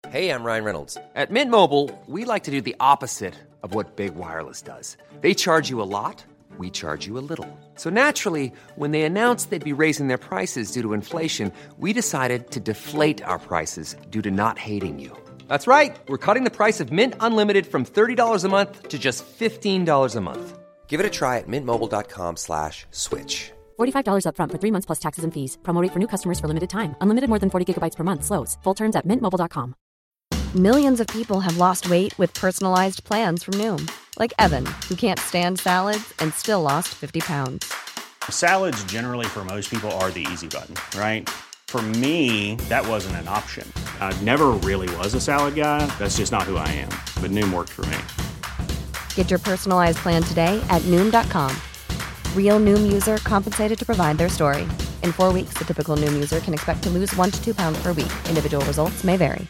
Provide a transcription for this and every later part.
Hey, I'm Ryan Reynolds. At Mint Mobile, we like to do the opposite of what Big Wireless does. They charge you a lot, we charge you a little. So naturally, when they announced they'd be raising their prices due to inflation, we decided to deflate our prices due to not hating you. That's right. We're cutting the price of Mint Unlimited from $30 a month to just $15 a month. Give it a try at mintmobile.com/switch. $45 up front for 3 months plus taxes and fees. Promo rate for new customers for limited time. Unlimited more than 40 gigabytes per month. Slows full terms at mintmobile.com. Millions of people have lost weight with personalized plans from Noom. Like Evan, who can't stand salads and still lost 50 pounds. Salads generally for most people are the easy button, right? For me, that wasn't an option. I never really was a salad guy. That's just not who I am. But Noom worked for me. Get your personalized plan today at Noom.com. Real Noom user compensated to provide their story. In 4 weeks, the typical Noom user can expect to lose 1 to 2 pounds per week. Individual results may vary.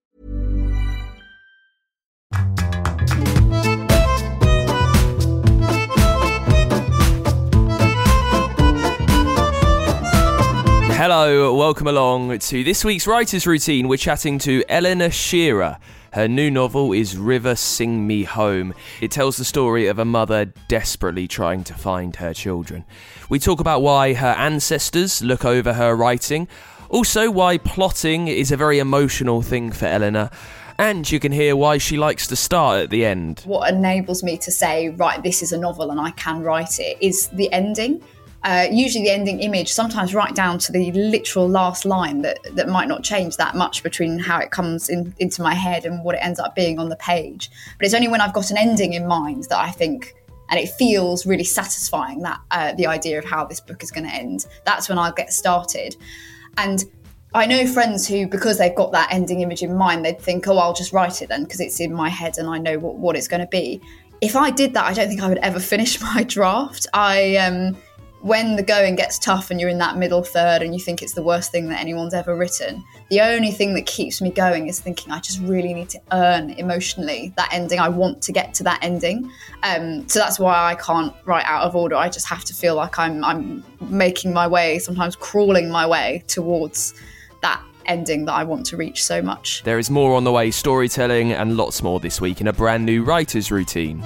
Hello, welcome along to this week's Writer's Routine. We're chatting to Eleanor Shearer. Her new novel is River Sing Me Home. It tells the story of a mother desperately trying to find her children. We talk about why her ancestors look over her writing, also why plotting is a very emotional thing for Eleanor, and you can hear why she likes to start at the end. What enables me to say, right, this is a novel and I can write it, is the ending. Usually the ending image, sometimes right down to the literal last line that might not change that much between how it comes into my head and what it ends up being on the page. But it's only when I've got an ending in mind that I think, and it feels really satisfying, that the idea of how this book is going to end, that's when I'll get started. And I know friends who, because they've got that ending image in mind, they'd think, oh, I'll just write it then because it's in my head and I know what it's going to be. If I did that, I don't think I would ever finish my draft. When the going gets tough and you're in that middle third and you think it's the worst thing that anyone's ever written, the only thing that keeps me going is thinking I just really need to earn emotionally that ending. I want to get to that ending. So that's why I can't write out of order. I just have to feel like I'm making my way, sometimes crawling my way towards that ending that I want to reach so much. There is more on the way, storytelling and lots more this week in a brand new Writer's Routine.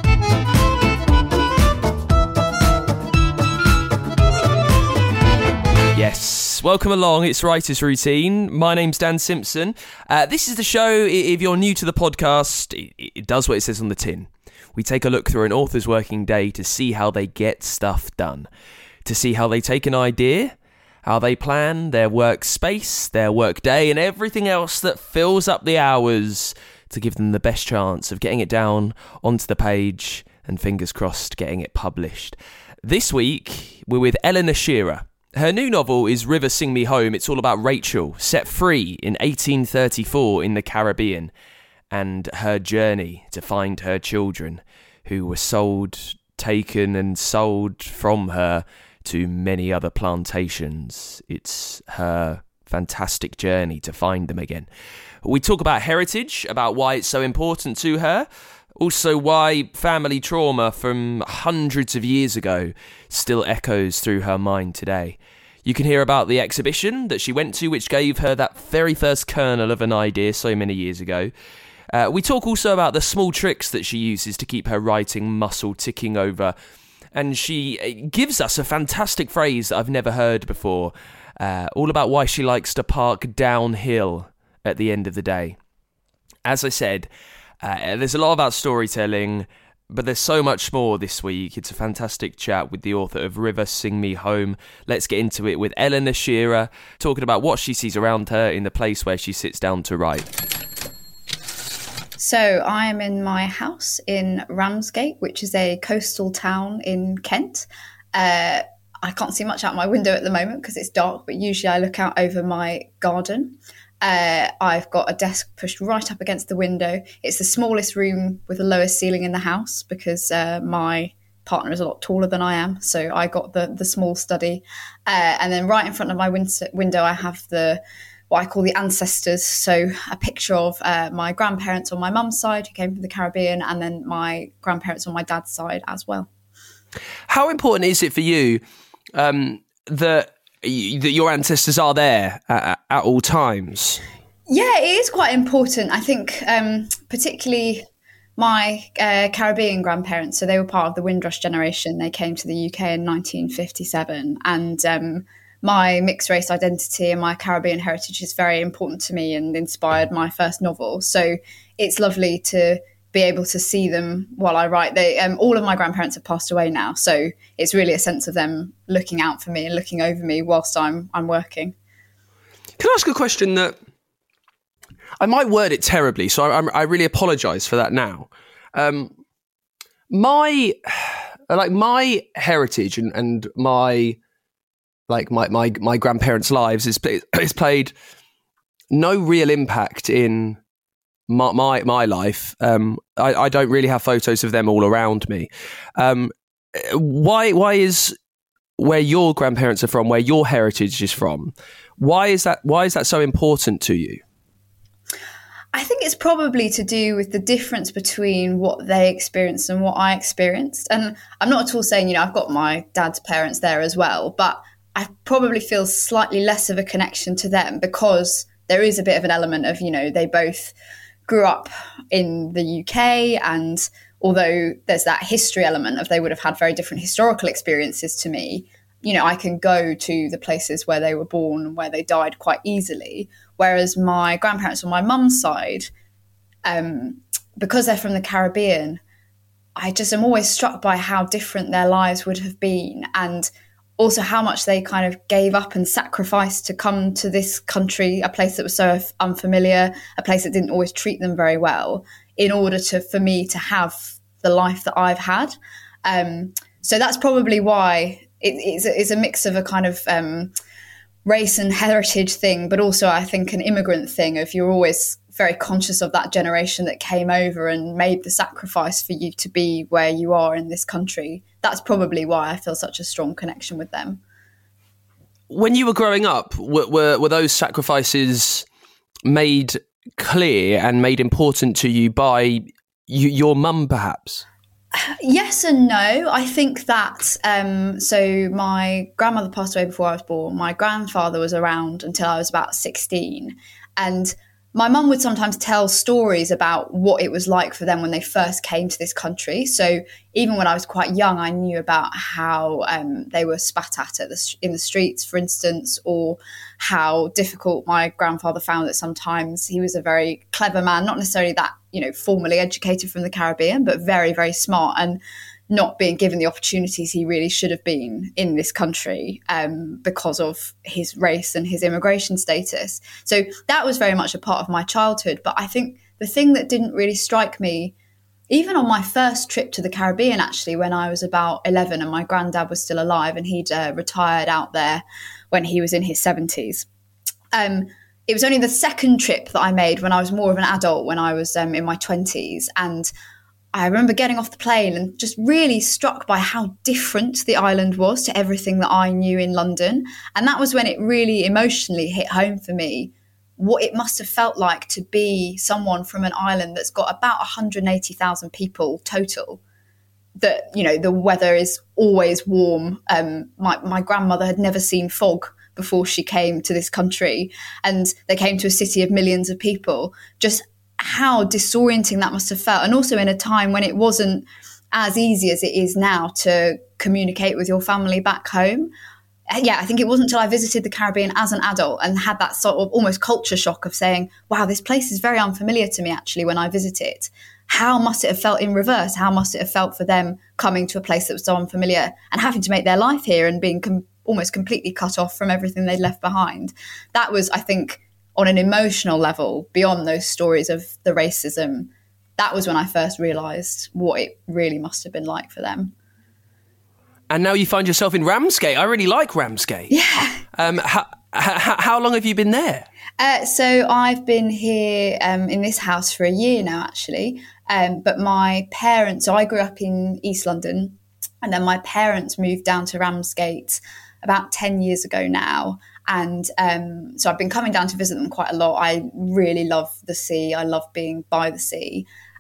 Yes, welcome along, it's Writer's Routine. My name's Dan Simpson. This is the show, if you're new to the podcast, it does what it says on the tin. We take a look through an author's working day to see how they get stuff done, to see how they take an idea, how they plan their workspace, their work day, and everything else that fills up the hours to give them the best chance of getting it down onto the page and, fingers crossed, getting it published. This week, we're with Eleanor Shearer. Her new novel is River Sing Me Home. It's all about Rachel, set free in 1834 in the Caribbean, and her journey to find her children, who were taken and sold from her to many other plantations. It's her fantastic journey to find them again. We talk about heritage, about why it's so important to her, also why family trauma from hundreds of years ago still echoes through her mind today. You can hear about the exhibition that she went to, which gave her that very first kernel of an idea so many years ago. We talk also about the small tricks that she uses to keep her writing muscle ticking over. And she gives us a fantastic phrase that I've never heard before, all about why she likes to park downhill at the end of the day. As I said, there's a lot about storytelling, but there's so much more this week. It's a fantastic chat with the author of River Sing Me Home. Let's get into it with Eleanor Shearer, talking about what she sees around her in the place where she sits down to write. So I am in my house in Ramsgate, which is a coastal town in Kent. I can't see much out my window at the moment because it's dark, but usually I look out over my garden. I've got a desk pushed right up against the window. It's the smallest room with the lowest ceiling in the house because my partner is a lot taller than I am. So I got the small study. And then right in front of my window, I have what I call the ancestors. So a picture of my grandparents on my mum's side who came from the Caribbean, and then my grandparents on my dad's side as well. How important is it for you that your ancestors are there at all times? Yeah, it is quite important. I think particularly my Caribbean grandparents, so they were part of the Windrush generation. They came to the UK in 1957. And my mixed race identity and my Caribbean heritage is very important to me and inspired my first novel. So it's lovely to be able to see them while I write. They all of my grandparents have passed away now. So it's really a sense of them looking out for me and looking over me whilst I'm working. Can I ask a question that I might word it terribly, so I really apologise for that now. My heritage and my grandparents' lives is played no real impact in my life. I don't really have photos of them all around me. Why is where your grandparents are from, where your heritage is from, why is that so important to you? I think it's probably to do with the difference between what they experienced and what I experienced. And I'm not at all saying, I've got my dad's parents there as well, but I probably feel slightly less of a connection to them because there is a bit of an element of, they both grew up in the UK. And although there's that history element of they would have had very different historical experiences to me, I can go to the places where they were born and where they died quite easily. Whereas my grandparents on my mum's side, because they're from the Caribbean, I just am always struck by how different their lives would have been and also how much they kind of gave up and sacrificed to come to this country, a place that was so unfamiliar, a place that didn't always treat them very well, in order for me to have the life that I've had. So that's probably why it's a mix of a kind of race and heritage thing, but also I think an immigrant thing of you're always very conscious of that generation that came over and made the sacrifice for you to be where you are in this country. That's probably why I feel such a strong connection with them. When you were growing up, were those sacrifices made clear and made important to you by your mum, perhaps? Yes and no. I think that, so my grandmother passed away before I was born. My grandfather was around until I was about 16. And my mum would sometimes tell stories about what it was like for them when they first came to this country. So even when I was quite young, I knew about how they were spat at in the streets, for instance, or how difficult my grandfather found it sometimes. He was a very clever man, not necessarily that, formally educated from the Caribbean, but very, very smart and not being given the opportunities he really should have been in this country because of his race and his immigration status. So that was very much a part of my childhood. But I think the thing that didn't really strike me, even on my first trip to the Caribbean, actually, when I was about 11 and my granddad was still alive and he'd retired out there when he was in his 70s. It was only the second trip that I made when I was more of an adult, when I was in my 20s. And I remember getting off the plane and just really struck by how different the island was to everything that I knew in London. And that was when it really emotionally hit home for me, what it must have felt like to be someone from an island that's got about 180,000 people total. That, the weather is always warm. My grandmother had never seen fog before she came to this country, and they came to a city of millions of people. Just how disorienting that must have felt. And also in a time when it wasn't as easy as it is now to communicate with your family back home. Yeah, I think it wasn't until I visited the Caribbean as an adult and had that sort of almost culture shock of saying, wow, this place is very unfamiliar to me actually when I visit it. How must it have felt in reverse? How must it have felt for them coming to a place that was so unfamiliar and having to make their life here and being almost completely cut off from everything they'd left behind? That was, I think, on an emotional level, beyond those stories of the racism, that was when I first realised what it really must have been like for them. And now you find yourself in Ramsgate. I really like Ramsgate. Yeah. How long have you been there? So I've been here in this house for a year now, actually. But my parents, so I grew up in East London, and then my parents moved down to Ramsgate about 10 years ago now. And so I've been coming down to visit them quite a lot. I really love the sea. I love being by the sea.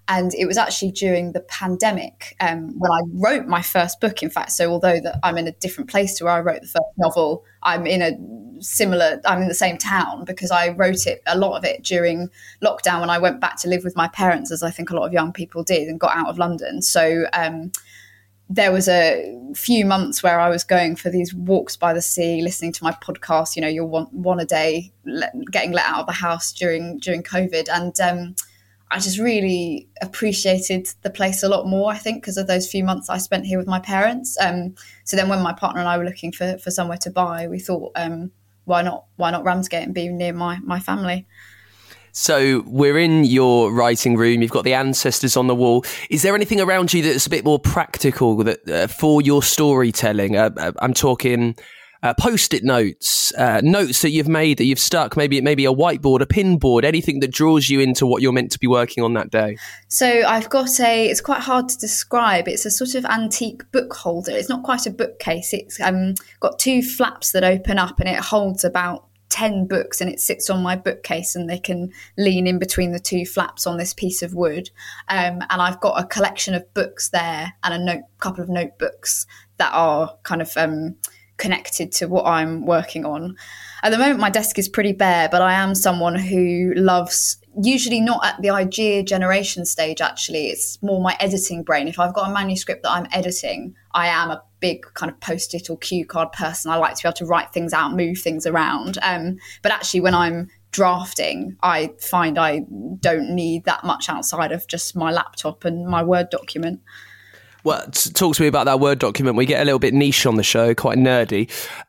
And it was actually during the pandemic when I wrote my first book, in fact. So although that I'm in a different place to where I wrote the first novel, I'm in the same town, because I wrote a lot of it during lockdown when I went back to live with my parents, as I think a lot of young people did, and got out of London. So there was a few months where I was going for these walks by the sea, listening to my podcast, you're one a day, getting let out of the house during COVID. And I just really appreciated the place a lot more, I think, because of those few months I spent here with my parents. So then when my partner and I were looking for somewhere to buy, we thought, why not Ramsgate and be near my family? So we're in your writing room. You've got the ancestors on the wall. Is there anything around you that's a bit more practical that for your storytelling? I'm talking Post-it notes, notes that you've made that you've stuck, maybe a whiteboard, a pinboard, anything that draws you into what you're meant to be working on that day. So I've got it's quite hard to describe. It's a sort of antique book holder. It's not quite a bookcase. It's got two flaps that open up, and it holds about 10 books, and it sits on my bookcase, and they can lean in between the two flaps on this piece of wood. And I've got a collection of books there, and a couple of notebooks that are kind of connected to what I'm working on. At the moment, my desk is pretty bare, but I am someone who loves, usually not at the idea generation stage, actually. It's more my editing brain. If I've got a manuscript that I'm editing, I am a big kind of post-it or cue card person. I like to be able to write things out, move things around. But actually, when I'm drafting, I find I don't need that much outside of just my laptop and my Word document. Well, talk to me about that Word document. We get a little bit niche on the show, quite nerdy.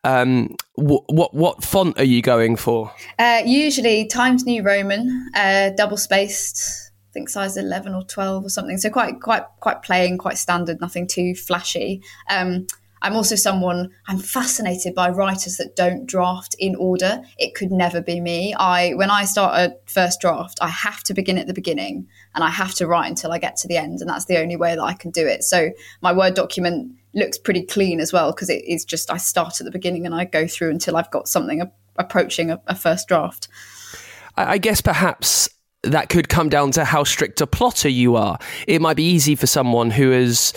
What font are you going for? Usually Times New Roman, double spaced, I think size 11 or 12 or something. So quite plain, quite standard, nothing too flashy. I'm also I'm fascinated by writers that don't draft in order. It could never be me. When I start a first draft, I have to begin at the beginning, and I have to write until I get to the end. And that's the only way that I can do it. So my Word document looks pretty clean as well, because it is just, I start at the beginning and I go through until I've got something approaching a first draft. I guess perhaps that could come down to how strict a plotter you are. It might be easy for someone who has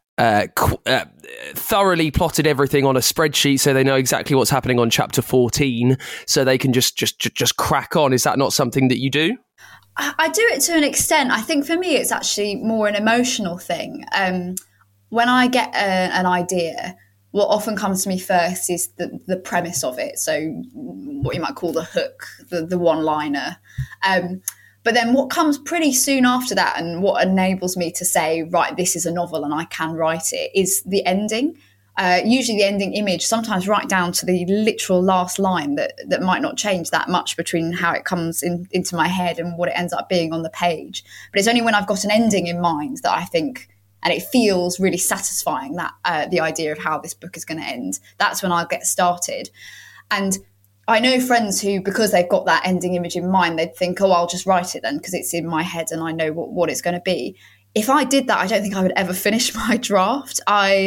thoroughly plotted everything on a spreadsheet, so they know exactly what's happening on chapter 14, so they can just crack on. Is that not something that you do? I do it to an extent. I think for me it's actually more an emotional thing. When I get an idea, what often comes to me first is the premise of it, so what you might call the hook, the one-liner. But then what comes pretty soon after that, and what enables me to say, right, this is a novel and I can write it, is the ending. Usually the ending image, sometimes right down to the literal last line that might not change that much between how it comes into my head and what it ends up being on the page. But it's only when I've got an ending in mind that I think, and it feels really satisfying, that the idea of how this book is going to end, that's when I'll get started. And I know friends who, because they've got that ending image in mind, they'd think, oh, I'll just write it then because it's in my head and I know what it's going to be. If I did that, I don't think I would ever finish my draft.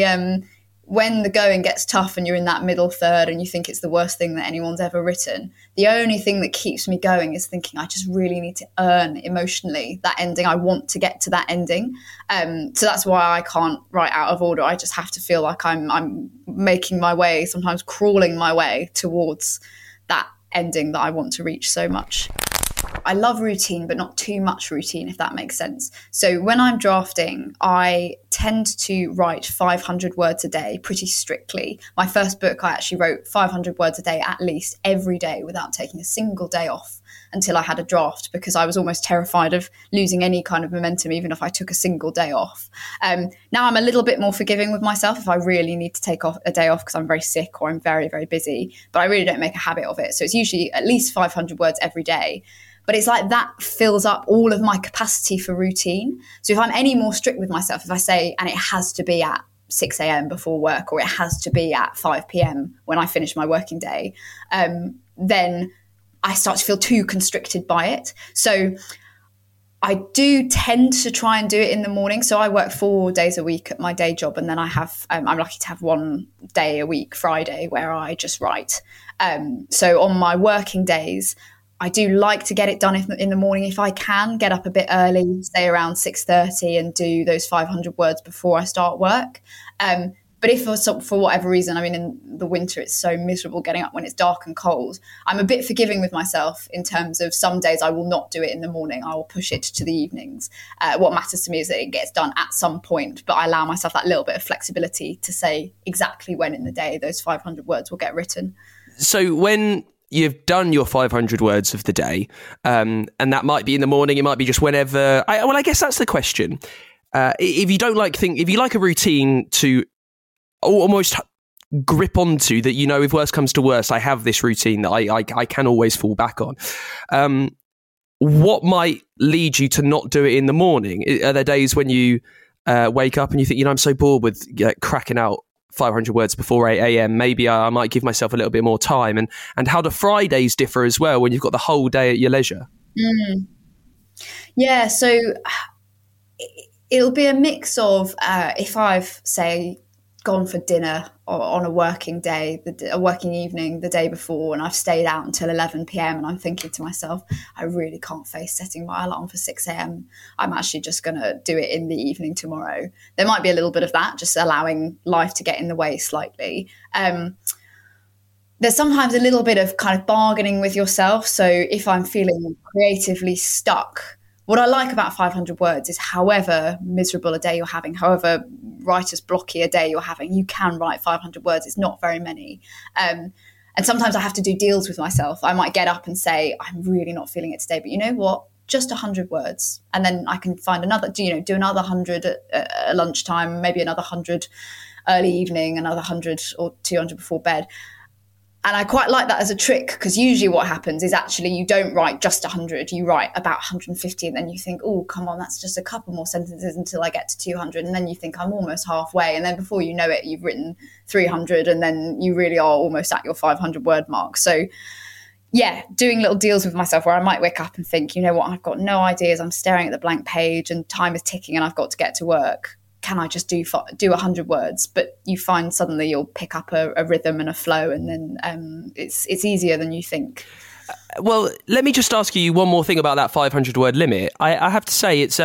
When the going gets tough and you're in that middle third and you think it's the worst thing that anyone's ever written, the only thing that keeps me going is thinking I just really need to earn emotionally that ending. I want to get to that ending. So that's why I can't write out of order. I just have to feel like I'm making my way, sometimes crawling my way towards that ending that I want to reach so much. I love routine, but not too much routine, if that makes sense. So when I'm drafting, I tend to write 500 words a day pretty strictly. My first book, I actually wrote 500 words a day at least every day without taking a single day off until I had a draft, because I was almost terrified of losing any kind of momentum, even if I took a single day off. Now I'm a little bit more forgiving with myself if I really need to take off a day off because I'm very sick or I'm very, very busy, but I really don't make a habit of it. So it's usually at least 500 words every day. But it's like that fills up all of my capacity for routine. So if I'm any more strict with myself, if I say, and it has to be at 6 a.m. before work, or it has to be at 5 p.m. when I finish my working day, then I start to feel too constricted by it. So I do tend to try and do it in the morning. So I work 4 days a week at my day job, and then I have I'm lucky to have one day a week, Friday, where I just write. So on my working days, I do like to get it done in the morning if I can, get up a bit early, say around 6:30 and do those 500 words before I start work. But if for whatever reason, I mean, in the winter, it's so miserable getting up when it's dark and cold, I'm a bit forgiving with myself in terms of some days I will not do it in the morning. I will push it to the evenings. What matters to me is that it gets done at some point, but I allow myself that little bit of flexibility to say exactly when in the day those 500 words will get written. So when you've done your 500 words of the day, and that might be in the morning, it might be just whenever. I guess that's the question. If you like a routine to almost grip onto, that, you know, if worse comes to worse, I have this routine that I can always fall back on. What might lead you to not do it in the morning? Are there days when you wake up and you think, you know, I'm so bored with cracking out 500 words before 8 a.m. Maybe I might give myself a little bit more time. And how do Fridays differ as well when you've got the whole day at your leisure? Yeah, so it'll be a mix of if I've, say, gone for dinner on a working day, a working evening the day before, and I've stayed out until 11 p.m. and I'm thinking to myself, I really can't face setting my alarm for 6 a.m. I'm actually just going to do it in the evening tomorrow. There might be a little bit of that, just allowing life to get in the way slightly. There's sometimes a little bit of kind of bargaining with yourself. So if I'm feeling creatively stuck, what I like about 500 words is however miserable a day you're having, however writer's blocky a day you're having, you can write 500 words. It's not very many. And sometimes I have to do deals with myself. I might get up and say, I'm really not feeling it today, but you know what? Just 100 words. And then I can find another, do another 100 at lunchtime, maybe another 100 early evening, another 100 or 200 before bed. And I quite like that as a trick, because usually what happens is actually you don't write just 100, you write about 150, and then you think, oh, come on, that's just a couple more sentences until I get to 200. And then you think I'm almost halfway. And then before you know it, you've written 300, and then you really are almost at your 500 word mark. So yeah, doing little deals with myself where I might wake up and think, you know what, I've got no ideas. I'm staring at the blank page and time is ticking and I've got to get to work. Can I just do 100 words? But you find suddenly you'll pick up a rhythm and a flow, and then it's easier than you think. Well, let me just ask you one more thing about that 500 word limit. I have to say it's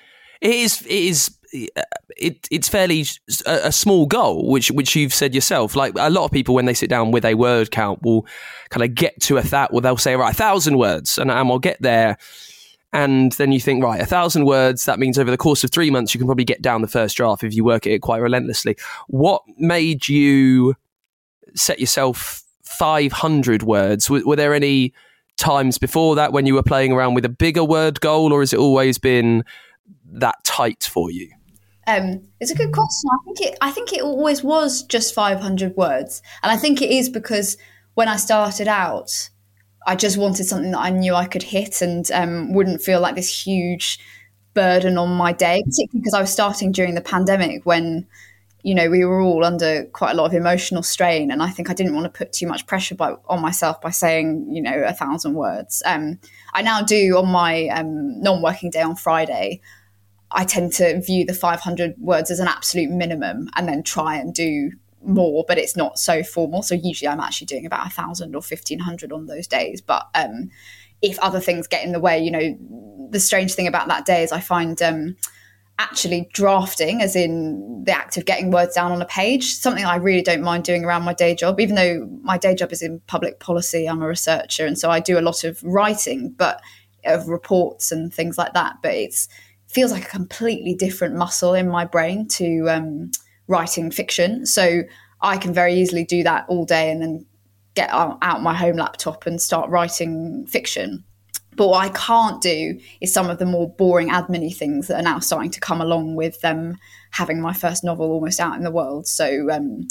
fairly a small goal, which you've said yourself. Like a lot of people, when they sit down with a word count, will kind of get to they'll say, right, 1,000 words, and I'll get there. And then you think, right, 1,000 words, that means over the course of 3 months, you can probably get down the first draft if you work at it quite relentlessly. What made you set yourself 500 words? Were there any times before that when you were playing around with a bigger word goal, or has it always been that tight for you? It's a good question. I think it always was just 500 words. And I think it is because when I started out, I just wanted something that I knew I could hit and wouldn't feel like this huge burden on my day, particularly because I was starting during the pandemic when, you know, we were all under quite a lot of emotional strain. And I think I didn't want to put too much pressure on myself by saying, you know, 1,000 words. I now do on my non-working day on Friday. I tend to view the 500 words as an absolute minimum and then try and do more, but it's not so formal. So usually I'm actually doing about 1,000 or 1,500 on those days. But if other things get in the way, you know, the strange thing about that day is I find actually drafting, as in the act of getting words down on a page, something I really don't mind doing around my day job, even though my day job is in public policy. I'm a researcher, and so I do a lot of writing, but of reports and things like that. But it feels like a completely different muscle in my brain to writing fiction. So I can very easily do that all day and then get out my home laptop and start writing fiction. But what I can't do is some of the more boring admin-y things that are now starting to come along with having my first novel almost out in the world. So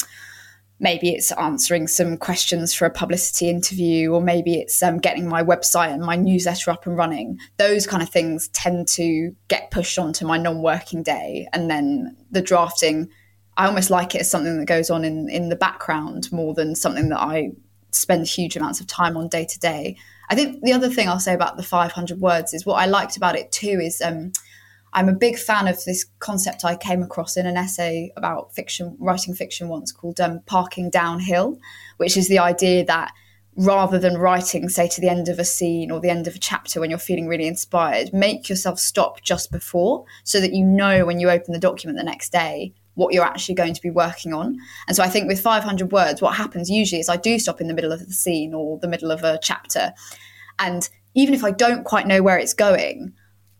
maybe it's answering some questions for a publicity interview, or maybe it's getting my website and my newsletter up and running. Those kind of things tend to get pushed onto my non-working day. And then the drafting, I almost like it as something that goes on in the background more than something that I spend huge amounts of time on day to day. I think the other thing I'll say about the 500 words is what I liked about it too is I'm a big fan of this concept I came across in an essay about fiction, writing fiction once, called parking downhill, which is the idea that rather than writing, say, to the end of a scene or the end of a chapter when you're feeling really inspired, make yourself stop just before, so that you know when you open the document the next day what you're actually going to be working on. And so I think with 500 words, what happens usually is I do stop in the middle of the scene or the middle of a chapter. And even if I don't quite know where it's going,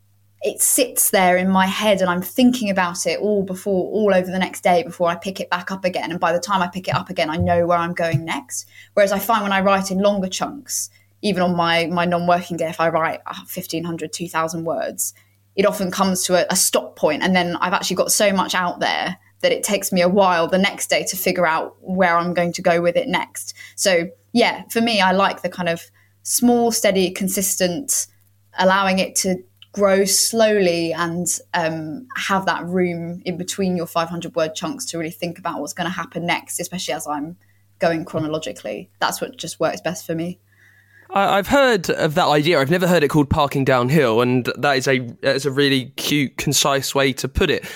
it sits there in my head and I'm thinking about it all over the next day before I pick it back up again. And by the time I pick it up again, I know where I'm going next. Whereas I find when I write in longer chunks, even on my non-working day, if I write 1,500, 2,000 words, it often comes to a stop point. And then I've actually got so much out there that it takes me a while the next day to figure out where I'm going to go with it next. So yeah, for me, I like the kind of small, steady, consistent, allowing it to grow slowly and have that room in between your 500 word chunks to really think about what's going to happen next, especially as I'm going chronologically. That's what just works best for me. I've heard of that idea. I've never heard it called parking downhill, and that is a really cute, concise way to put it.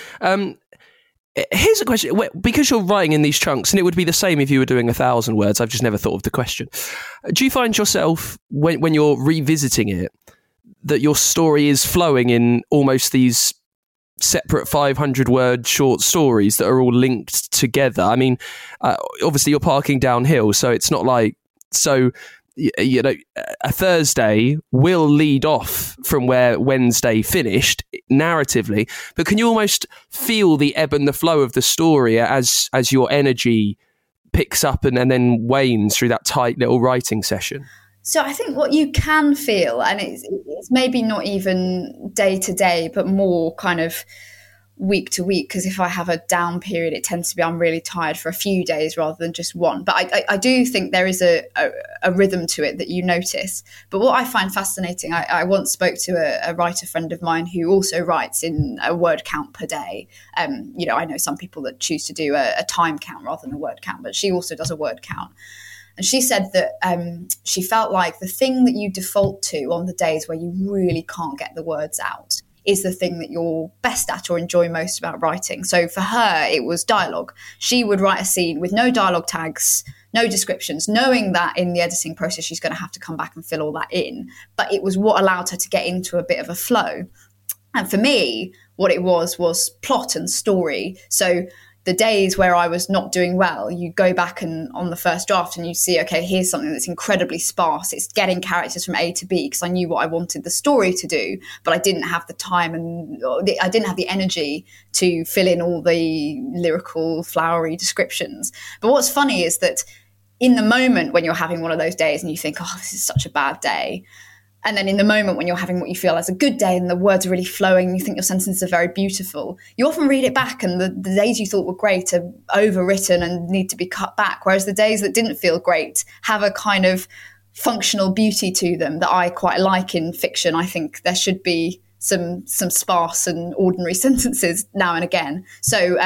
Here's a question. Because you're writing in these chunks, and it would be the same if you were doing 1,000 words, I've just never thought of the question. Do you find yourself, when you're revisiting it, that your story is flowing in almost these separate 500-word short stories that are all linked together? I mean, obviously you're parking downhill, so it's not like... So, you know, a Thursday will lead off from where Wednesday finished narratively, but can you almost feel the ebb and the flow of the story as your energy picks up and then wanes through that tight little writing session? So I think what you can feel, and it's maybe not even day to day, but more kind of week to week, because if I have a down period, it tends to be I'm really tired for a few days rather than just one. But I do think there is a rhythm to it that you notice. But what I find fascinating, I once spoke to a writer friend of mine who also writes in a word count per day. You know, I know some people that choose to do a time count rather than a word count, but she also does a word count. And she said that she felt like the thing that you default to on the days where you really can't get the words out is the thing that you're best at or enjoy most about writing. So for her, it was dialogue. She would write a scene with no dialogue tags, no descriptions, knowing that in the editing process, she's going to have to come back and fill all that in. But it was what allowed her to get into a bit of a flow. And for me, what it was plot and story. So the days where I was not doing well, you go back and on the first draft and you see, okay, here's something that's incredibly sparse. It's getting characters from A to B because I knew what I wanted the story to do, but I didn't have the time and I didn't have the energy to fill in all the lyrical, flowery descriptions. But what's funny is that in the moment when you're having one of those days and you think, oh, this is such a bad day, and then in the moment when you're having what you feel as a good day and the words are really flowing, you think your sentences are very beautiful, you often read it back and the days you thought were great are overwritten and need to be cut back. Whereas the days that didn't feel great have a kind of functional beauty to them that I quite like in fiction. I think there should be some sparse and ordinary sentences now and again. So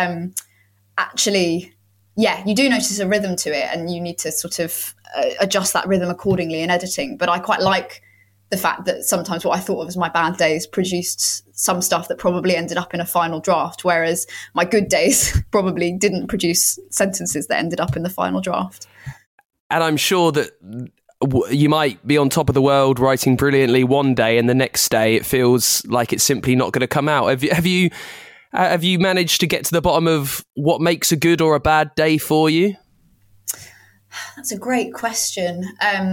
actually, yeah, you do notice a rhythm to it and you need to sort of adjust that rhythm accordingly in editing. But I quite like the fact that sometimes what I thought of as my bad days produced some stuff that probably ended up in a final draft, whereas my good days probably didn't produce sentences that ended up in the final draft. And I'm sure that you might be on top of the world writing brilliantly one day and the next day it feels like it's simply not going to come out. Have you managed to get to the bottom of what makes a good or a bad day for you? That's a great question.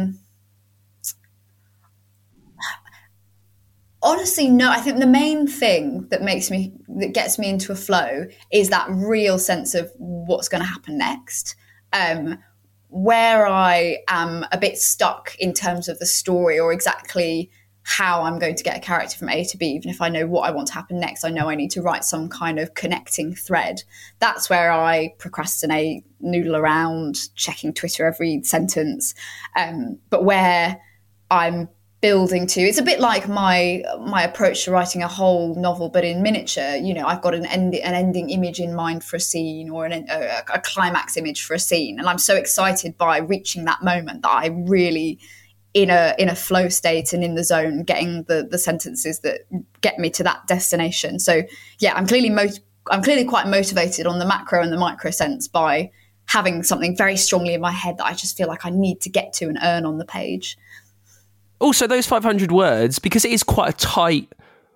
Honestly, no. I think the main thing that gets me into a flow is that real sense of what's going to happen next. Where I am a bit stuck in terms of the story or exactly how I'm going to get a character from A to B, even if I know what I want to happen next, I know I need to write some kind of connecting thread. That's where I procrastinate, noodle around, checking Twitter every sentence. But where I'm building to, it's a bit like my approach to writing a whole novel but in miniature. You know, I've got an ending image in mind for a scene or a climax image for a scene, and I'm so excited by reaching that moment that I really in a flow state and in the zone, getting the sentences that get me to that destination. So yeah, I'm clearly quite motivated on the macro and the micro sense by having something very strongly in my head that I just feel like I need to get to and earn on the page. Also, those 500 words, because it is quite a tight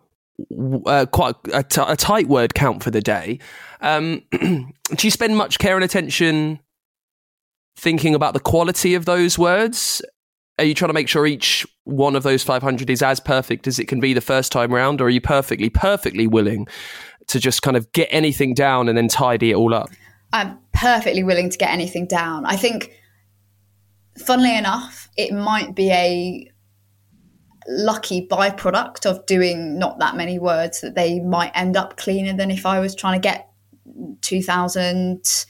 tight word count for the day. Do you spend much care and attention thinking about the quality of those words? Are you trying to make sure each one of those 500 is as perfect as it can be the first time round, or are you perfectly willing to just kind of get anything down and then tidy it all up? I'm perfectly willing to get anything down. I think, funnily enough, it might be a lucky byproduct of doing not that many words that they might end up cleaner than if I was trying to get 2,000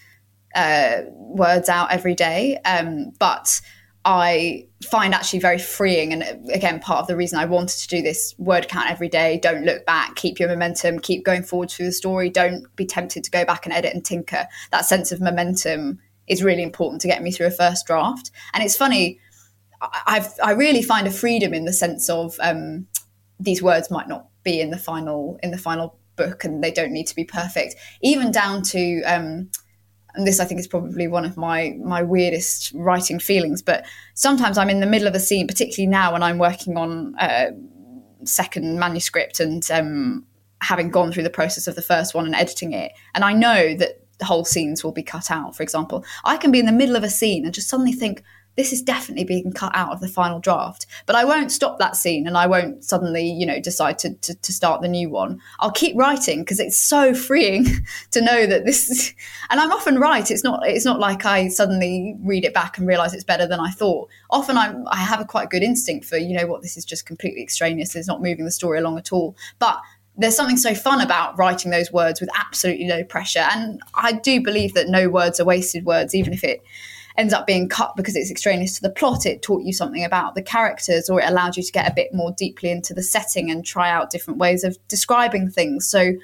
words out every day. But I find actually very freeing. And again, part of the reason I wanted to do this word count every day, don't look back, keep your momentum, keep going forward through the story. Don't be tempted to go back and edit and tinker. That sense of momentum is really important to get me through a first draft. And it's funny, I really find a freedom in the sense of these words might not be in the final book, and they don't need to be perfect. Even down to and this I think is probably one of my weirdest writing feelings, but sometimes I'm in the middle of a scene, particularly now when I'm working on a second manuscript and having gone through the process of the first one and editing it, and I know that the whole scenes will be cut out, for example. I can be in the middle of a scene and just suddenly think, this is definitely being cut out of the final draft. But I won't stop that scene, and I won't suddenly, decide to start the new one. I'll keep writing because it's so freeing to know that this is, and I'm often right. It's not like I suddenly read it back and realize it's better than I thought. Often I have a quite good instinct for, this is just completely extraneous. It's not moving the story along at all. But there's something so fun about writing those words with absolutely no pressure. And I do believe that no words are wasted words, even if it ends up being cut because it's extraneous to the plot. It taught you something about the characters, or it allowed you to get a bit more deeply into the setting and try out different ways of describing things. So,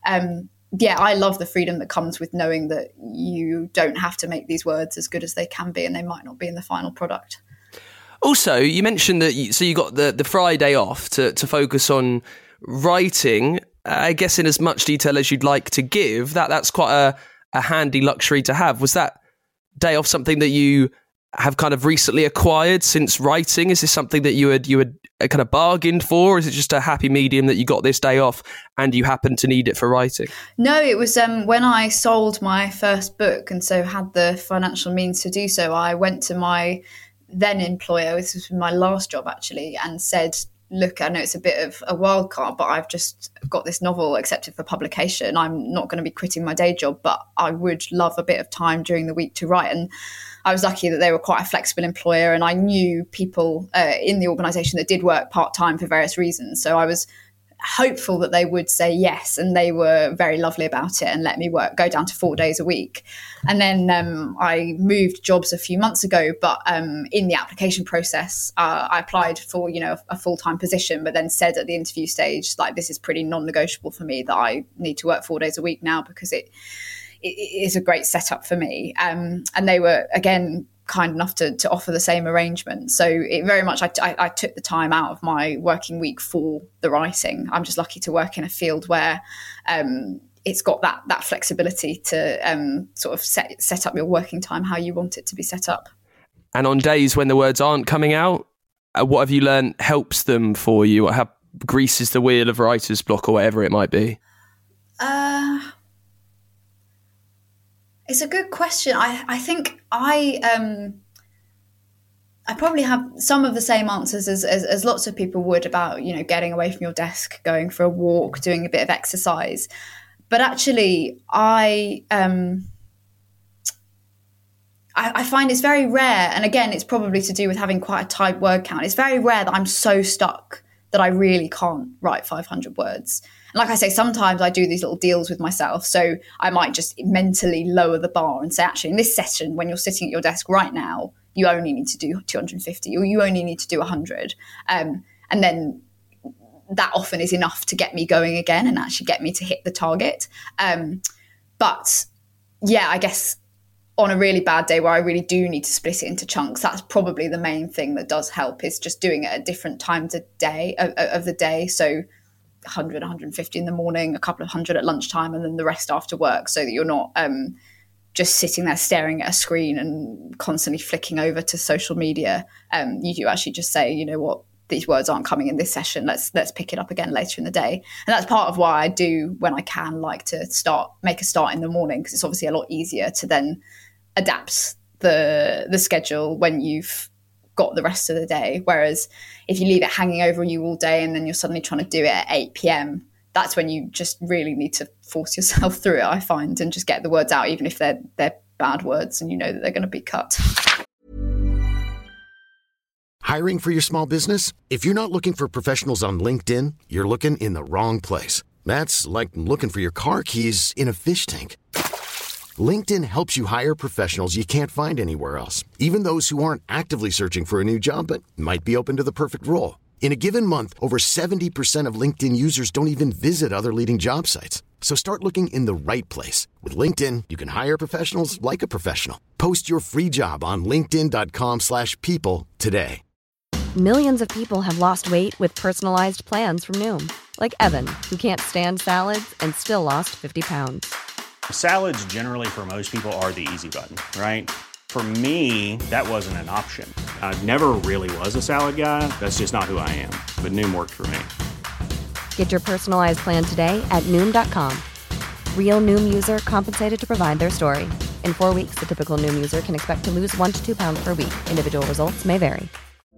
I love the freedom that comes with knowing that you don't have to make these words as good as they can be, and they might not be in the final product. Also, you mentioned that you got the Friday off to focus on writing, I guess in as much detail as you'd like to give. That's quite a handy luxury to have. Was that day off something that you have kind of recently acquired since writing? Is this something that you had kind of bargained for, or is it just a happy medium that you got this day off and you happen to need it for writing? No, it was when I sold my first book and so had the financial means to do so. I went to my then employer, this was my last job actually, and said, look, I know it's a bit of a wild card, but I've just got this novel accepted for publication. I'm not going to be quitting my day job, but I would love a bit of time during the week to write. And I was lucky that they were quite a flexible employer, and I knew people in the organisation that did work part-time for various reasons. So I was hopeful that they would say yes, and they were very lovely about it and let me go down to 4 days a week. And then I moved jobs a few months ago, but in the application process I applied for a full-time position, but then said at the interview stage, like, this is pretty non-negotiable for me that I need to work 4 days a week now, because it is a great setup for me. And they were again kind enough to offer the same arrangement. So it very much, I took the time out of my working week for the writing. I'm just lucky to work in a field where it's got that flexibility to sort of set up your working time how you want it to be set up. And on days when the words aren't coming out, what have you learned helps them for you? What greases the wheel of writer's block, or whatever it might be? It's a good question. I think I probably have some of the same answers as lots of people would about, getting away from your desk, going for a walk, doing a bit of exercise. But actually, I find it's very rare, and again, it's probably to do with having quite a tight word count. It's very rare that I'm so stuck that I really can't write 500 words. And like I say, sometimes I do these little deals with myself. So I might just mentally lower the bar and say, actually, in this session, when you're sitting at your desk right now, you only need to do 250, or you only need to do 100. And then that often is enough to get me going again and actually get me to hit the target. But yeah, I guess on a really bad day where I really do need to split it into chunks, that's probably the main thing that does help, is just doing it at different times of the day. So 100, 150 in the morning, a couple of hundred at lunchtime, and then the rest after work, so that you're not just sitting there staring at a screen and constantly flicking over to social media. You do actually just say, you know what, these words aren't coming in this session. Let's pick it up again later in the day. And that's part of why I do, when I can, like to make a start in the morning, because it's obviously a lot easier to then adapt the schedule when you've got the rest of the day. Whereas if you leave it hanging over you all day and then you're suddenly trying to do it at 8 p.m, that's when you just really need to force yourself through it, I find, and just get the words out, even if they're bad words and you know that they're going to be cut. Hiring for your small business? If you're not looking for professionals on LinkedIn, you're looking in the wrong place. That's like looking for your car keys in a fish tank. LinkedIn helps you hire professionals you can't find anywhere else, even those who aren't actively searching for a new job but might be open to the perfect role. In a given month, over 70% of LinkedIn users don't even visit other leading job sites. So start looking in the right place. With LinkedIn, you can hire professionals like a professional. Post your free job on linkedin.com/people today. Millions of people have lost weight with personalized plans from Noom. Like Evan, who can't stand salads and still lost 50 pounds. Salads generally for most people are the easy button, right? For me, that wasn't an option. I never really was a salad guy. That's just not who I am. But Noom worked for me. Get your personalized plan today at Noom.com. Real Noom user compensated to provide their story. In 4 weeks, the typical Noom user can expect to lose 1 to 2 pounds per week. Individual results may vary.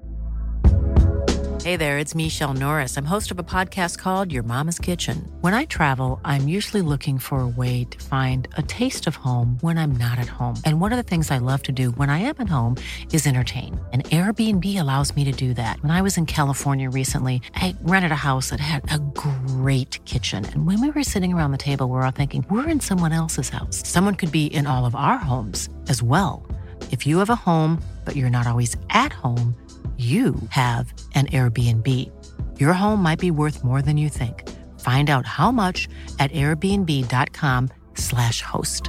Hey there, it's Michelle Norris. I'm host of a podcast called Your Mama's Kitchen. When I travel, I'm usually looking for a way to find a taste of home when I'm not at home. And one of the things I love to do when I am at home is entertain. And Airbnb allows me to do that. When I was in California recently, I rented a house that had a great kitchen. And when we were sitting around the table, we were all thinking, we're in someone else's house. Someone could be in all of our homes as well. If you have a home, but you're not always at home, you have an Airbnb. Your home might be worth more than you think. Find out how much at airbnb.com/host.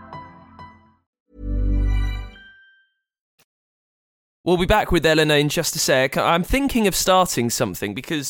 We'll be back with Eleanor in just a sec. I'm thinking of starting something because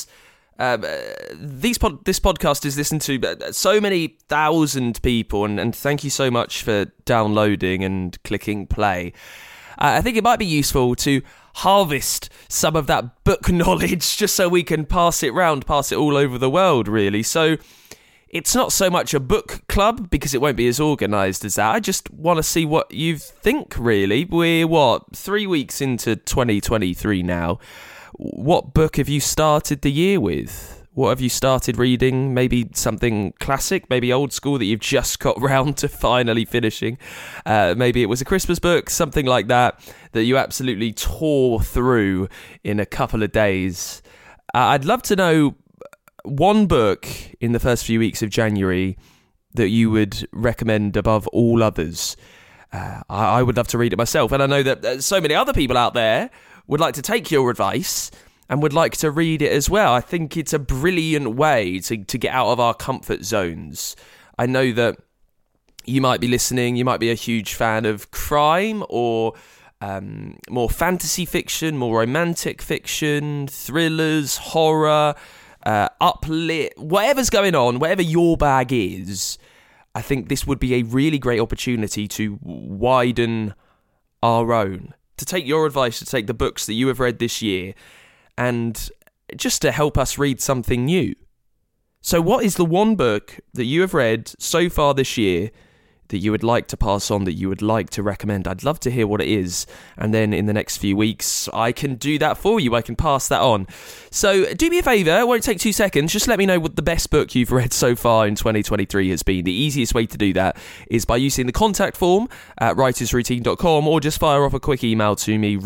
this podcast is listened to so many thousand people, and thank you so much for downloading and clicking play. I think it might be useful to harvest some of that book knowledge just so we can pass it all over the world, really. So it's not so much a book club because it won't be as organised as that. I just want to see what you think, really. We're, 3 weeks into 2023 now. What book have you started the year with? What have you started reading? Maybe something classic, maybe old school that you've just got round to finally finishing. Maybe it was a Christmas book, something like that you absolutely tore through in a couple of days. I'd love to know one book in the first few weeks of January that you would recommend above all others. I would love to read it myself, and I know that so many other people out there would like to take your advice and would like to read it as well. I think it's a brilliant way to get out of our comfort zones. I know that you might be listening, you might be a huge fan of crime or more fantasy fiction, more romantic fiction, thrillers, horror, uplit, whatever's going on, whatever your bag is. I think this would be a really great opportunity to widen our own, to take your advice, to take the books that you have read this year, and just to help us read something new. So what is the one book that you have read so far this year that you would like to pass on, that you would like to recommend? I'd love to hear what it is. And then in the next few weeks, I can do that for you. I can pass that on. So do me a favour, it won't take 2 seconds. Just let me know what the best book you've read so far in 2023 has been. The easiest way to do that is by using the contact form at writersroutine.com, or just fire off a quick email to me,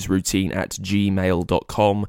writersroutine@gmail.com,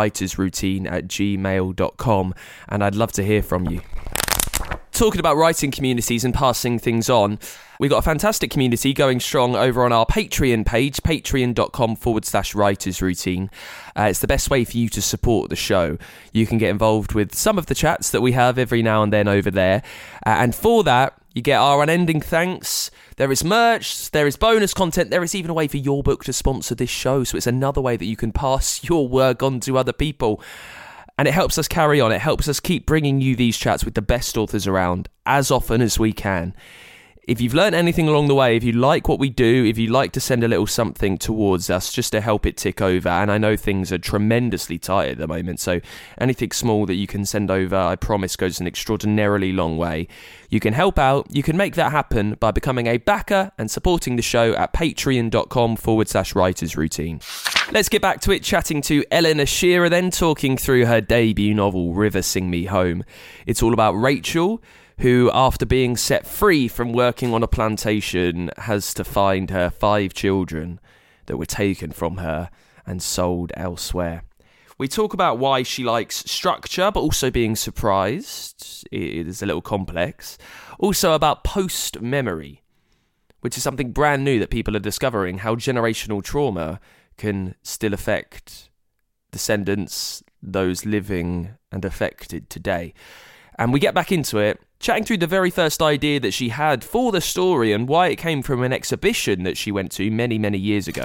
writersroutine@gmail.com. And I'd love to hear from you. Talking about writing communities and passing things on, we've got a fantastic community going strong over on our Patreon page, patreon.com/writersroutine. It's the best way for you to support the show. You can get involved with some of the chats that we have every now and then over there. And for that, you get our unending thanks. There is merch, there is bonus content, there is even a way for your book to sponsor this show. So it's another way that you can pass your work on to other people. And it helps us carry on. It helps us keep bringing you these chats with the best authors around as often as we can. If you've learned anything along the way, if you like what we do, if you like to send a little something towards us just to help it tick over, and I know things are tremendously tight at the moment, so anything small that you can send over, I promise, goes an extraordinarily long way. You can help out, you can make that happen by becoming a backer and supporting the show at patreon.com/writers routine. Let's get back to it, chatting to Eleanor Shearer then, talking through her debut novel, River Sing Me Home. It's all about Rachel, who, after being set free from working on a plantation, has to find her 5 children that were taken from her and sold elsewhere. We talk about why she likes structure, but also being surprised. It is a little complex. Also about post-memory, which is something brand new that people are discovering, how generational trauma can still affect descendants, those living and affected today. And we get back into it, chatting through the very first idea that she had for the story and why it came from an exhibition that she went to many, many years ago.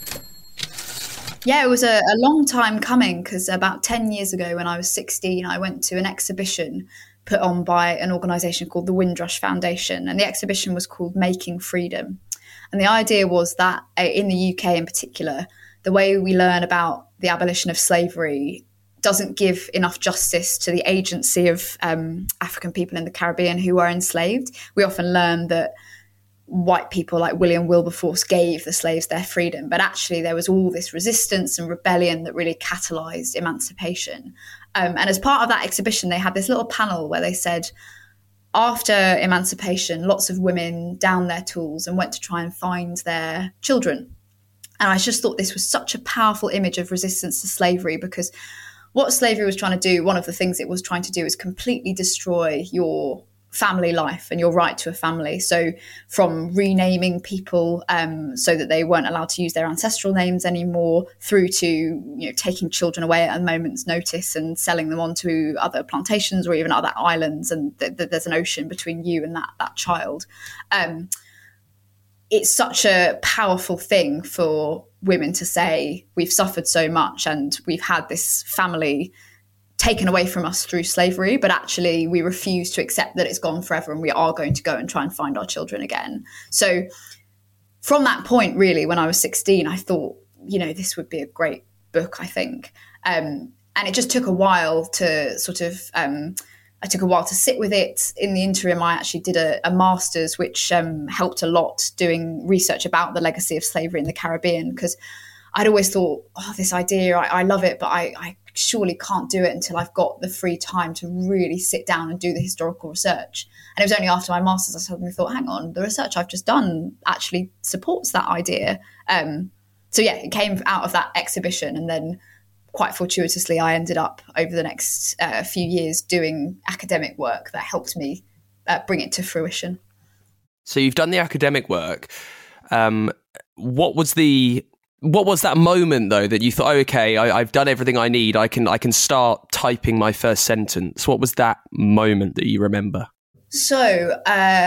Yeah, it was a long time coming, because about 10 years ago when I was 16, I went to an exhibition put on by an organisation called the Windrush Foundation. And the exhibition was called Making Freedom. And the idea was that in the UK in particular, the way we learn about the abolition of slavery doesn't give enough justice to the agency of African people in the Caribbean who were enslaved. We often learn that white people like William Wilberforce gave the slaves their freedom, but actually there was all this resistance and rebellion that really catalysed emancipation. And as part of that exhibition, they had this little panel where they said, after emancipation, lots of women downed their tools and went to try and find their children. And I just thought this was such a powerful image of resistance to slavery, because what slavery was trying to do, one of the things it was trying to do is completely destroy your family life and your right to a family. So from renaming people so that they weren't allowed to use their ancestral names anymore, through to taking children away at a moment's notice and selling them onto other plantations or even other islands, and there's an ocean between you and that child. It's such a powerful thing for women to say, we've suffered so much and we've had this family taken away from us through slavery, but actually we refuse to accept that it's gone forever and we are going to go and try and find our children again. So from that point, really, when I was 16, I thought, this would be a great book, I think. And it just took a while to sit with it. In the interim, I actually did a master's, which helped a lot, doing research about the legacy of slavery in the Caribbean, because I'd always thought, this idea, I love it, but I surely can't do it until I've got the free time to really sit down and do the historical research. And it was only after my master's I suddenly thought, hang on, the research I've just done actually supports that idea. So yeah, it came out of that exhibition, and then quite fortuitously, I ended up over the next few years doing academic work that helped me bring it to fruition. So you've done the academic work. What was that moment, though, that you thought, okay, I've done everything I need. I can start typing my first sentence. What was that moment that you remember? So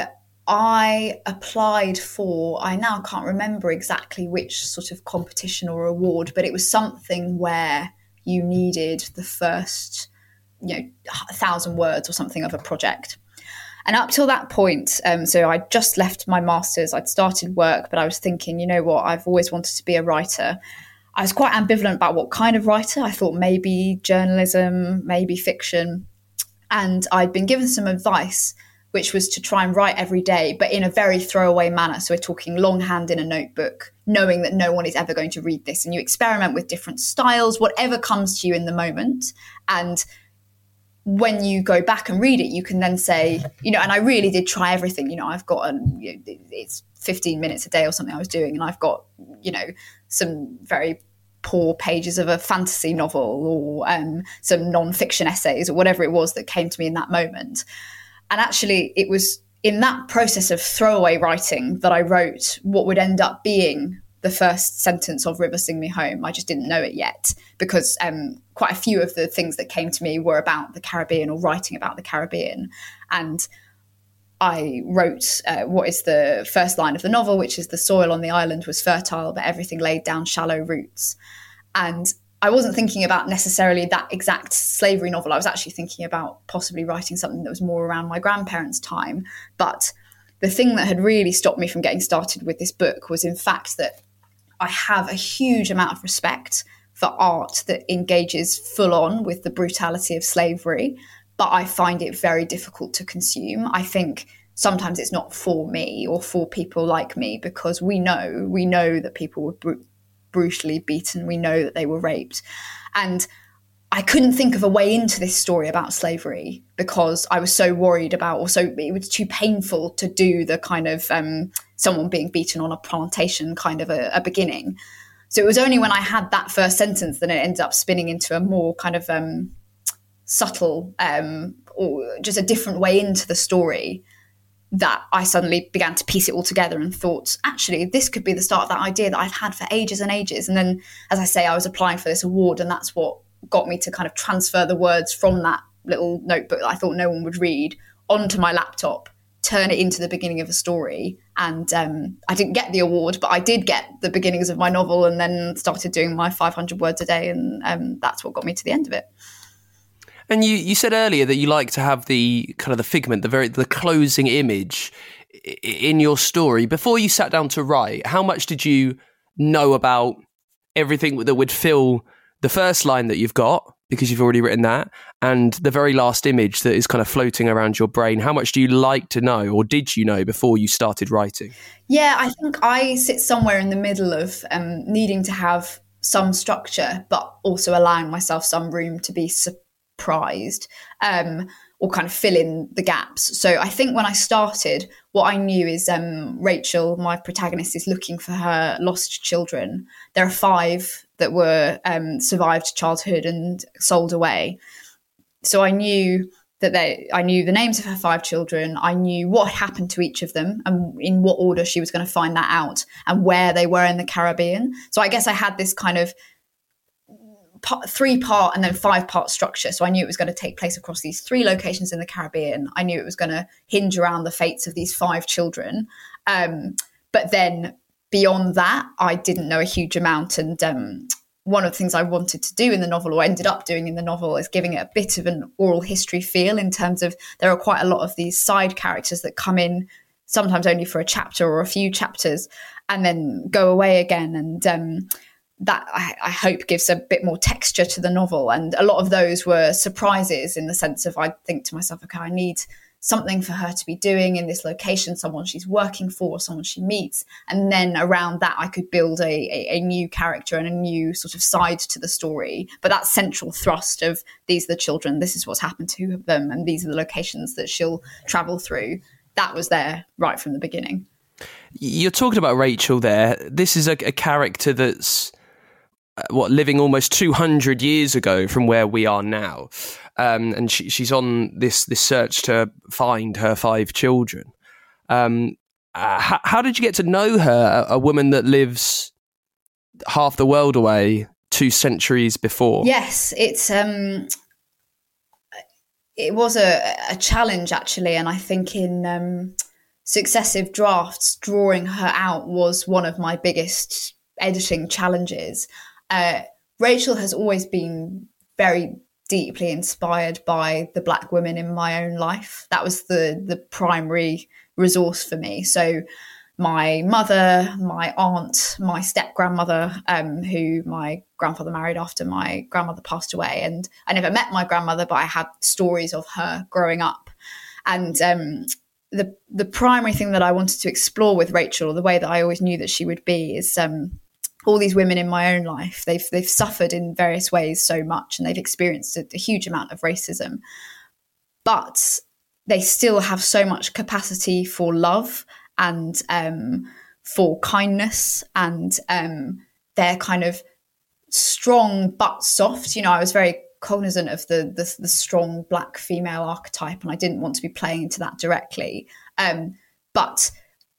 I applied for, I now can't remember exactly which sort of competition or award, but it was something where you needed the first, 1,000 words or something of a project. And up till that point, so I'd just left my master's, I'd started work, but I was thinking, you know what, I've always wanted to be a writer. I was quite ambivalent about what kind of writer. I thought maybe journalism, maybe fiction. And I'd been given some advice, which was to try and write every day, but in a very throwaway manner. So we're talking longhand in a notebook, knowing that no one is ever going to read this. And you experiment with different styles, whatever comes to you in the moment. And when you go back and read it, you can then say, and I really did try everything. I've got, it's 15 minutes a day or something I was doing. And I've got, some very poor pages of a fantasy novel or some non-fiction essays or whatever it was that came to me in that moment. And actually, it was in that process of throwaway writing that I wrote what would end up being the first sentence of River Sing Me Home. I just didn't know it yet, because quite a few of the things that came to me were about the Caribbean or writing about the Caribbean. And I wrote what is the first line of the novel, which is the soil on the island was fertile, but everything laid down shallow roots. And I wasn't thinking about necessarily that exact slavery novel. I was actually thinking about possibly writing something that was more around my grandparents' time. But the thing that had really stopped me from getting started with this book was, in fact, that I have a huge amount of respect for art that engages full on with the brutality of slavery, but I find it very difficult to consume. I think sometimes it's not for me or for people like me, because we know that people were brutally beaten. We know that they were raped. And I couldn't think of a way into this story about slavery because I was so worried about, or so it was too painful to do the kind of someone being beaten on a plantation kind of a beginning. So it was only when I had that first sentence that it ended up spinning into a more kind of subtle or just a different way into the story that I suddenly began to piece it all together and thought, actually, this could be the start of that idea that I've had for ages and ages. And then, as I say, I was applying for this award, and that's what got me to kind of transfer the words from that little notebook that I thought no one would read onto my laptop, turn it into the beginning of a story. And I didn't get the award, but I did get the beginnings of my novel, and then started doing my 500 words a day. And that's what got me to the end of it. And you said earlier that you like to have the kind of the figment, the closing image in your story. Before you sat down to write, how much did you know about everything that would fill the first line that you've got, because you've already written that, and the very last image that is kind of floating around your brain? How much do you like to know, or did you know before you started writing? Yeah, I think I sit somewhere in the middle of needing to have some structure, but also allowing myself some room to be surprised or kind of fill in the gaps. So I think when I started, what I knew is Rachel, my protagonist, is looking for her lost children. There are 5 that were survived childhood and sold away. So I knew I knew the names of her 5 children. I knew what happened to each of them and in what order she was going to find that out, and where they were in the Caribbean. So I guess I had this kind of 3-part and then 5-part structure. So I knew it was going to take place across these 3 locations in the Caribbean. I knew it was going to hinge around the fates of these 5 children. But then beyond that, I didn't know a huge amount. And one of the things I wanted to do in the novel, or ended up doing in the novel, is giving it a bit of an oral history feel, in terms of there are quite a lot of these side characters that come in sometimes only for a chapter or a few chapters and then go away again. And that I hope gives a bit more texture to the novel. And a lot of those were surprises, in the sense of, I think to myself, okay, I need something for her to be doing in this location, someone she's working for, someone she meets. And then around that, I could build a new character and a new sort of side to the story. But that central thrust of, these are the children, this is what's happened to them, and these are the locations that she'll travel through, that was there right from the beginning. You're talking about Rachel there. This is a character that's living almost 200 years ago from where we are now. And she's on this search to find her 5 children. How did you get to know her, a woman that lives half the world away 2 centuries before? Yes, it was a challenge, actually. And I think in successive drafts, drawing her out was one of my biggest editing challenges. Rachel has always been very deeply inspired by the Black women in my own life. That was the primary resource for me. So my mother, my aunt, my step-grandmother, who my grandfather married after my grandmother passed away. And I never met my grandmother, but I had stories of her growing up. And the primary thing that I wanted to explore with Rachel, or the way that I always knew that she would be, is all these women in my own life, they've suffered in various ways so much, and they've experienced a huge amount of racism, but they still have so much capacity for love and for kindness, and they're kind of strong but soft. You know, I was very cognizant of the strong Black female archetype, and I didn't want to be playing into that directly. But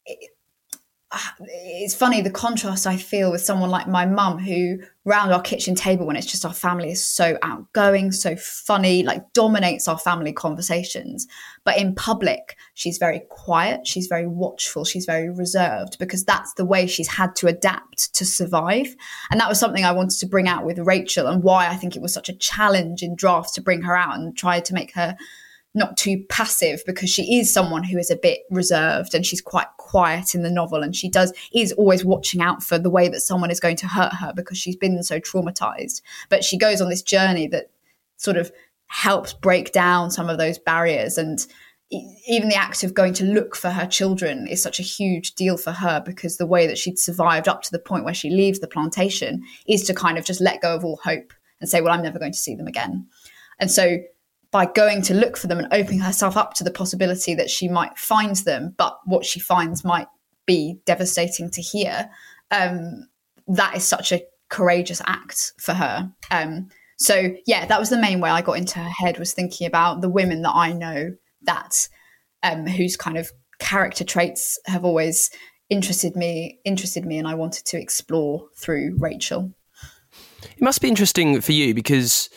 it's funny, the contrast I feel with someone like my mum, who round our kitchen table, when it's just our family, is so outgoing, so funny, like dominates our family conversations. But in public, she's very quiet, she's very watchful, she's very reserved, because that's the way she's had to adapt to survive. And that was something I wanted to bring out with Rachel, and why I think it was such a challenge in drafts to bring her out and try to make her not too passive, because she is someone who is a bit reserved and she's quite quiet in the novel, and she is always watching out for the way that someone is going to hurt her because she's been so traumatized. But she goes on this journey that sort of helps break down some of those barriers, and even the act of going to look for her children is such a huge deal for her, because the way that she'd survived up to the point where she leaves the plantation is to kind of just let go of all hope and say, well, I'm never going to see them again. And so by going to look for them and opening herself up to the possibility that she might find them, but what she finds might be devastating to hear, that is such a courageous act for her. So yeah, that was the main way I got into her head, was thinking about the women that I know that whose kind of character traits have always interested me, and I wanted to explore through Rachel. It must be interesting for you because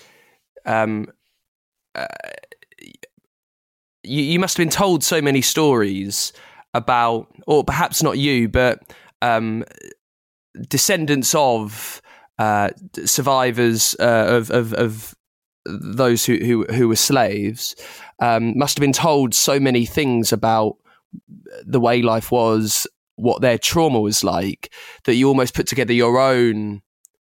you must have been told so many stories about, or perhaps not you, but descendants of survivors of those who were slaves. Must have been told so many things about the way life was, what their trauma was like, that you almost put together your own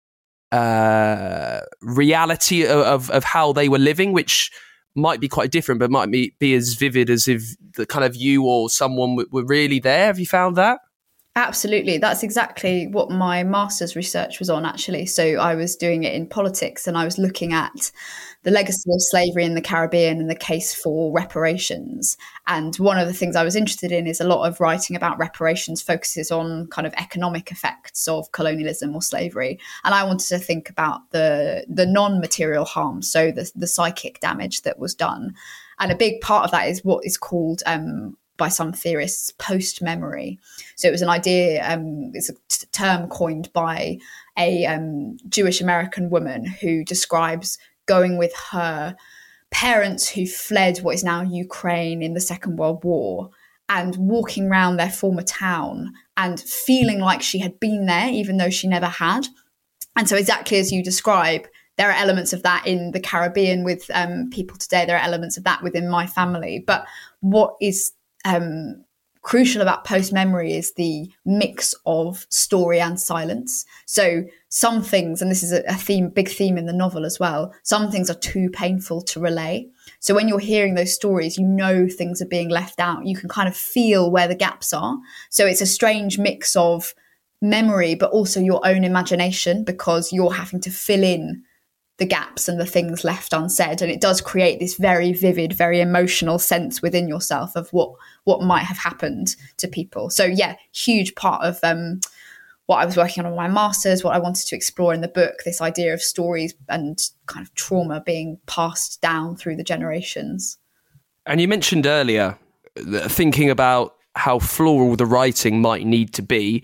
reality of how they were living, which might be quite different, but might be as vivid as if the kind of you or someone were really there. Have you found that? Absolutely. That's exactly what my master's research was on, actually. So I was doing it in politics, and I was looking at the legacy of slavery in the Caribbean and the case for reparations. And one of the things I was interested in is a lot of writing about reparations focuses on kind of economic effects of colonialism or slavery. And I wanted to think about the non-material harm, so the psychic damage that was done. And a big part of that is what is called by some theorists, post-memory. So it was an idea, it's a term coined by a Jewish American woman who describes going with her parents who fled what is now Ukraine in the Second World War, and walking around their former town and feeling like she had been there, even though she never had. And so exactly as you describe, there are elements of that in the Caribbean with people today. There are elements of that within my family. But what is crucial about post-memory is the mix of story and silence. So some things, and this is a big theme in the novel as well, some things are too painful to relay. So when you're hearing those stories, you know things are being left out. You can kind of feel where the gaps are. So it's a strange mix of memory, but also your own imagination, because you're having to fill in the gaps and the things left unsaid. And it does create this very vivid, very emotional sense within yourself of what might have happened to people. So yeah, huge part of what I was working on my master's, what I wanted to explore in the book, this idea of stories and kind of trauma being passed down through the generations. And you mentioned earlier thinking about how floral the writing might need to be,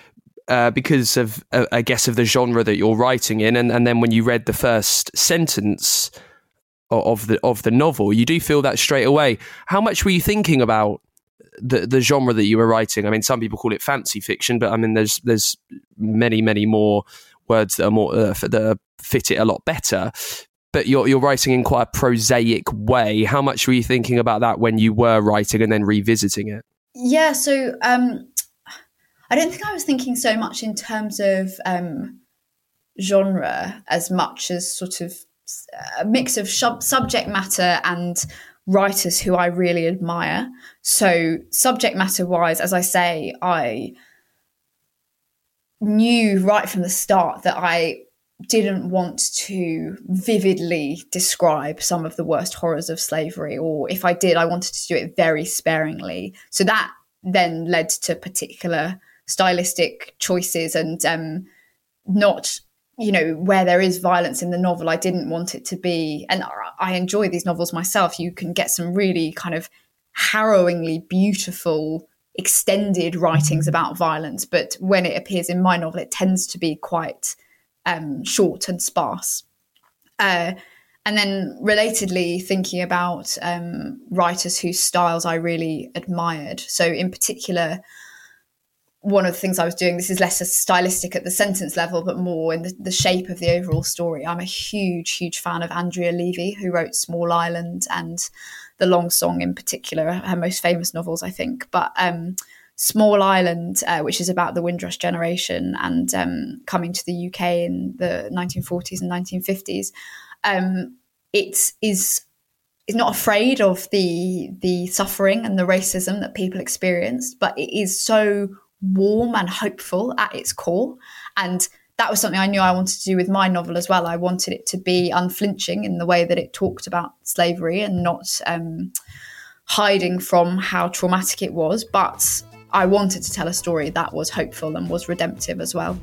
because of, I guess, of the genre that you're writing in, and then when you read the first sentence of the novel, you do feel that straight away. How much were you thinking about the genre that you were writing? I mean, some people call it fancy fiction, but I mean, there's many more words that are more that fit it a lot better. But you're writing in quite a prosaic way. How much were you thinking about that when you were writing and then revisiting it? Yeah, so I don't think I was thinking so much in terms of genre as much as sort of a mix of subject matter and writers who I really admire. So subject matter wise, as I say, I knew right from the start that I didn't want to vividly describe some of the worst horrors of slavery, or if I did, I wanted to do it very sparingly. So that then led to particular stylistic choices, and not, where there is violence in the novel, I didn't want it to be, and I enjoy these novels myself, you can get some really kind of harrowingly beautiful extended writings about violence, but when it appears in my novel, it tends to be quite short and sparse. And then relatedly thinking about writers whose styles I really admired. So in particular, one of the things I was doing, this is less stylistic at the sentence level, but more in the shape of the overall story. I'm a huge fan of Andrea Levy, who wrote Small Island and The Long Song in particular, her most famous novels, I think. But Small Island, which is about the Windrush generation and coming to the UK in the 1940s and 1950s, it is not afraid of the suffering and the racism that people experienced, but it is so warm and hopeful at its core. And that was something I knew I wanted to do with my novel as well. I wanted it to be unflinching in the way that it talked about slavery and not hiding from how traumatic it was, but I wanted to tell a story that was hopeful and was redemptive as well.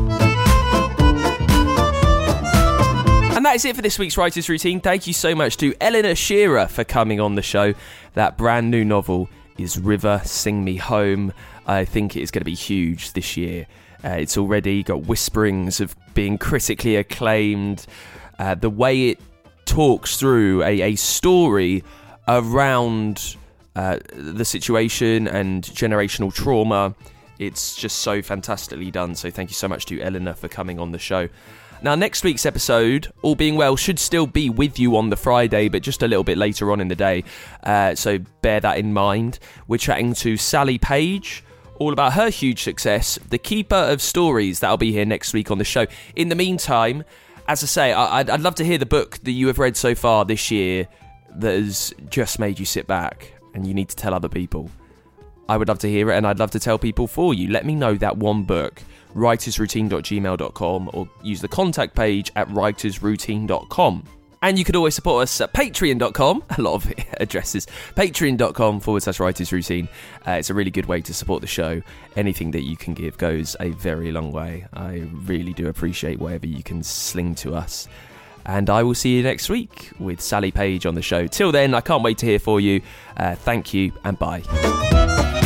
And that is it for this week's Writer's Routine. Thank you so much to Eleanor Shearer for coming on the show. That brand new novel is River, Sing Me Home. I think it is going to be huge this year. It's already got whisperings of being critically acclaimed. The way it talks through a story around the situation and generational trauma, it's just so fantastically done. So thank you so much to Eleanor for coming on the show. Now, next week's episode, all being well, should still be with you on the Friday, but just a little bit later on in the day. So bear that in mind. We're chatting to Sally Page, all about her huge success, The Keeper of Stories. That'll be here next week on the show. In the meantime, as I say, I'd love to hear the book that you have read so far this year that has just made you sit back and you need to tell other people. I would love to hear it, and I'd love to tell people for you. Let me know that one book. writersroutine.gmail.com or use the contact page at writersroutine.com. And you could always support us at patreon.com, a lot of addresses, patreon.com/writersroutine. It's a really good way to support the show. Anything that you can give goes a very long way. I really do appreciate whatever you can sling to us. And I will see you next week with Sally Page on the show. Till then, I can't wait to hear for you. Thank you and bye.